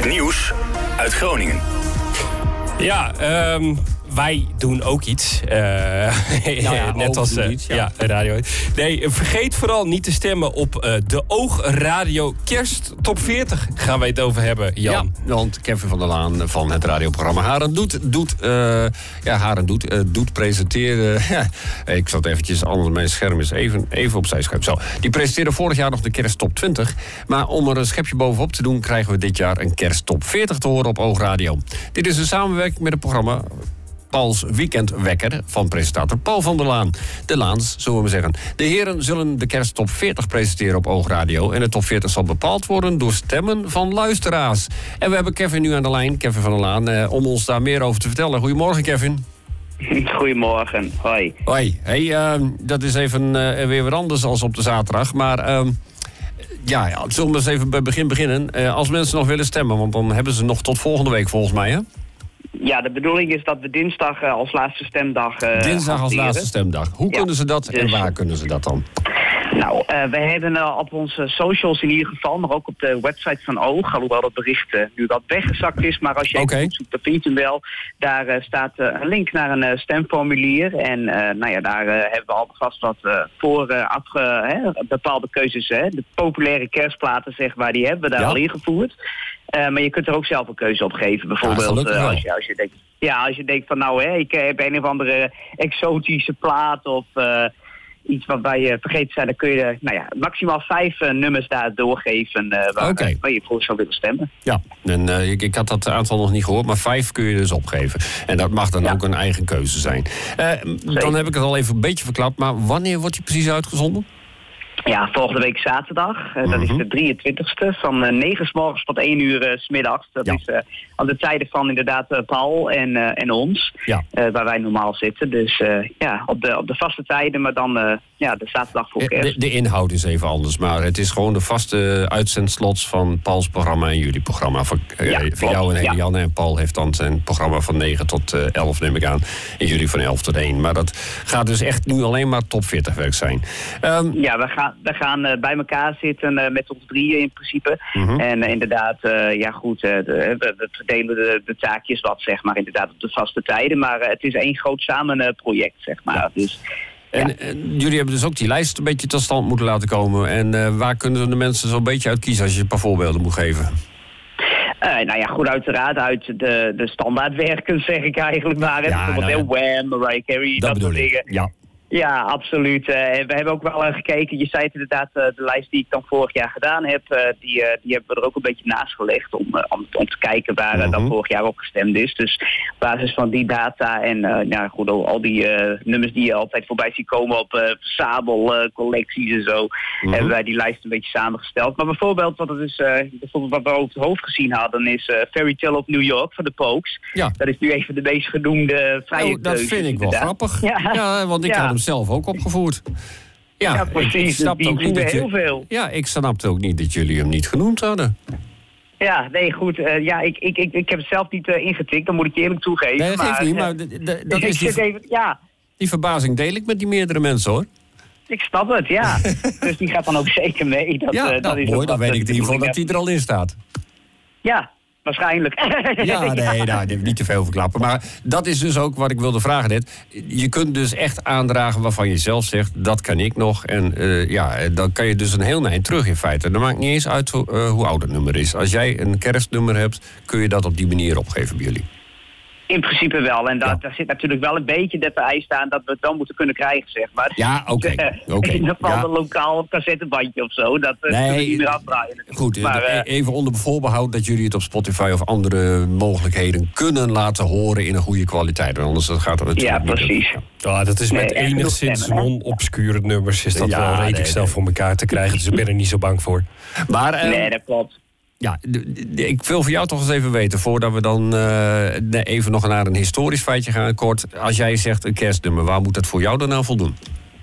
Het nieuws uit Groningen. Ja, wij doen ook iets. Net als radio. Nee, vergeet vooral niet te stemmen op de Oogradio Kerst Top 40. Gaan wij het over hebben, Jan. Ja, want Kevin van der Laan van het radioprogramma Haren doet presenteren. Ik zat eventjes, anders mijn scherm is even opzij schuiven. Zo, die presenteerde vorig jaar nog de Kerst Top 20. Maar om er een schepje bovenop te doen, krijgen we dit jaar een Kerst Top 40 te horen op Oogradio. Dit is een samenwerking met het programma Pauls Weekendwekker van presentator Paul van der Laan. De Laans, zullen we zeggen. De heren zullen de Kerst Top 40 presenteren op Oogradio. En de Top 40 zal bepaald worden door stemmen van luisteraars. En we hebben Kevin nu aan de lijn, Kevin van der Laan, om ons daar meer over te vertellen. Goedemorgen, Kevin. Goedemorgen, hoi. Hoi, dat is even weer wat anders als op de zaterdag. Maar zullen we eens even bij het begin beginnen. Als mensen nog willen stemmen, want dan hebben ze nog tot volgende week volgens mij, hè? Ja, de bedoeling is dat we dinsdag als laatste stemdag dinsdag als laatste stemdag. Hoe kunnen ze dat en dus waar kunnen ze dat dan? Nou, wij hebben op onze socials in ieder geval, maar ook op de website van Oog, alhoewel dat bericht nu wat weggezakt is, maar als je even zoekt, dan vind je hem wel. Daar staat een link naar een stemformulier en daar hebben we alvast wat bepaalde keuzes. De populaire kerstplaten, zeg maar, die hebben we daar al ingevoerd. Maar je kunt er ook zelf een keuze op geven. Bijvoorbeeld als je denkt, als je denkt van ik heb een of andere exotische plaat of iets waarbij je vergeten zijn, dan kun je maximaal 5 nummers daar doorgeven waar je voor zou willen stemmen. Ja, en ik had dat aantal nog niet gehoord, maar 5 kun je dus opgeven. En dat mag dan ook een eigen keuze zijn. Dan heb ik het al even een beetje verklapt, maar wanneer wordt die precies uitgezonden? Ja, volgende week zaterdag. Dat is de 23e. Van 9 's morgens tot 1 uur 's middags. Dat is aan de tijden van inderdaad Paul en ons. Ja. Waar wij normaal zitten. Dus op de vaste tijden, maar dan de zaterdag voor kerst. De inhoud is even anders. Maar het is gewoon de vaste uitzendslots van Pauls programma en jullie programma. Voor jou en Helianne. En Paul heeft dan zijn programma van 9 tot 11, neem ik aan. En jullie van 11 tot 1. Maar dat gaat dus echt nu alleen maar top 40 werk zijn. We gaan bij elkaar zitten met ons drieën in principe. En inderdaad, we verdelen de taakjes wat, zeg maar, inderdaad op de vaste tijden. Maar het is één groot samen project, zeg maar. Ja. Dus, en jullie hebben dus ook die lijst een beetje tot stand moeten laten komen. En waar kunnen de mensen zo'n beetje uit kiezen als je een paar voorbeelden moet geven? Uiteraard uit de standaardwerken, zeg ik eigenlijk maar. Bijvoorbeeld Wham, Mariah Carey, dat soort dingen. Ja. Ja, absoluut. We hebben ook wel gekeken. Je zei het inderdaad, de lijst die ik dan vorig jaar gedaan heb, die hebben we er ook een beetje naast gelegd om te kijken waar dan vorig jaar op gestemd is. Dus op basis van die data en al die nummers die je altijd voorbij ziet komen op verzamel-collecties en zo, hebben wij die lijst een beetje samengesteld. Maar bijvoorbeeld wat we over het hoofd gezien hadden is Fairy Tale of New York van de Pokes. Ja. Dat is nu even de meest genoemde vrije keuze. Dat vind ik wel grappig. Ja, want ik had hem zelf ook opgevoerd. Ja, precies. Ik snapte ook niet dat jullie hem niet genoemd hadden. Ja, nee, goed. Ik heb het zelf niet ingetikt, dan moet ik je eerlijk toegeven. Nee, dat geeft niet, maar dat is die verbazing deel ik met die meerdere mensen, hoor. Ik snap het, ja. Dus die gaat dan ook zeker mee. Dat is mooi, dan weet ik in ieder geval dat die er al in staat. Ja. Waarschijnlijk. Niet te veel verklappen. Maar dat is dus ook wat ik wilde vragen net. Je kunt dus echt aandragen waarvan je zelf zegt, dat kan ik nog. En dan kan je dus een heel eind terug in feite. Dat maakt niet eens uit hoe oud het nummer is. Als jij een kerstnummer hebt, kun je dat op die manier opgeven bij jullie. In principe wel. En daar zit natuurlijk wel een beetje de vereis aan dat we het wel moeten kunnen krijgen, zeg maar. Ja, oké. In ieder geval een lokaal cassettebandje of zo. Dat kunnen we niet meer afdraaien. Goed, maar, even onder voorbehoud dat jullie het op Spotify of andere mogelijkheden kunnen laten horen in een goede kwaliteit. Want anders gaat het natuurlijk niet. Precies. Ja, dat is met enigszins non-obscure nummers is dat wel redelijk snel voor elkaar te krijgen. Dus ik ben er niet zo bang voor. Maar, nee, dat klopt. Ja, ik wil van jou toch eens even weten, voordat we dan even nog naar een historisch feitje gaan, kort. Als jij zegt een kerstnummer, waar moet dat voor jou dan aan voldoen?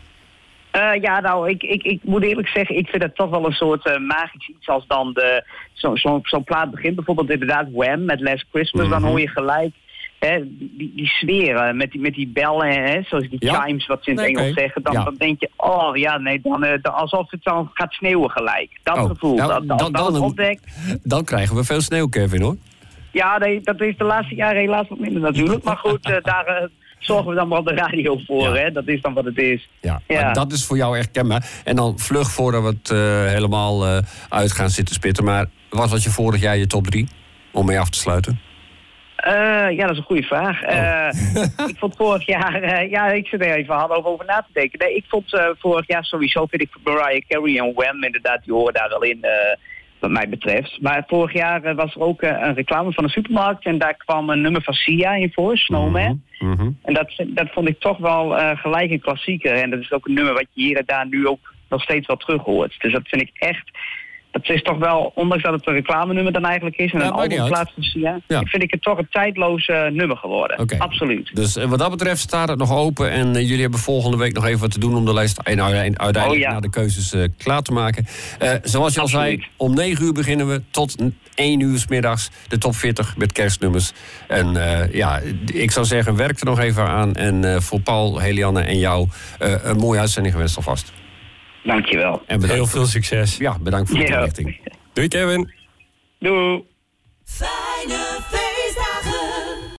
Ik moet eerlijk zeggen, ik vind het toch wel een soort magisch iets als dan zo'n plaat begint. Bijvoorbeeld inderdaad Wham met Last Christmas, dan hoor je gelijk die sfeer met die bellen, zoals die chimes wat ze in het Engels zeggen, dan denk je, dan alsof het dan gaat sneeuwen gelijk. Dat gevoel, dan krijgen we veel sneeuw, Kevin, hoor. Ja, dat is de laatste jaren helaas wat minder natuurlijk. Maar goed, daar zorgen we dan wel op de radio voor. Hè? Dat is dan wat het is. Ja. Maar dat is voor jou echt kenbaar. En dan vlug voordat we het helemaal uit gaan zitten spitten. Maar wat was je vorig jaar je top 3? Om mee af te sluiten. Dat is een goede vraag. Ik vond vorig jaar... ik zit er even hard over na te denken. Nee, ik vond vorig jaar sowieso, vind ik Mariah Carey en Wham inderdaad, die horen daar wel in... wat mij betreft. Maar vorig jaar was er ook een reclame van een supermarkt... en daar kwam een nummer van Sia in voor, Snowman. Mm-hmm. En dat vond ik toch wel gelijk een klassieker. En dat is ook een nummer wat je hier en daar nu ook nog steeds wel terug hoort. Dus dat vind ik echt... Dat is toch wel, ondanks dat het een reclamenummer dan eigenlijk is... en een albumplaats van Sia... vind ik het toch een tijdloos nummer geworden. Okay. Absoluut. Dus wat dat betreft staat het nog open... en jullie hebben volgende week nog even wat te doen... om de lijst uiteindelijk naar de keuzes klaar te maken. Zoals je al zei, om 9 uur beginnen we... tot 1 uur 's middags de top 40 met kerstnummers. En ik zou zeggen, werk er nog even aan. En voor Paul, Helianne en jou... een mooie uitzending gewenst alvast. Dankjewel. En heel veel succes. Ja, bedankt voor de toelichting. Doei, Kevin. Doei.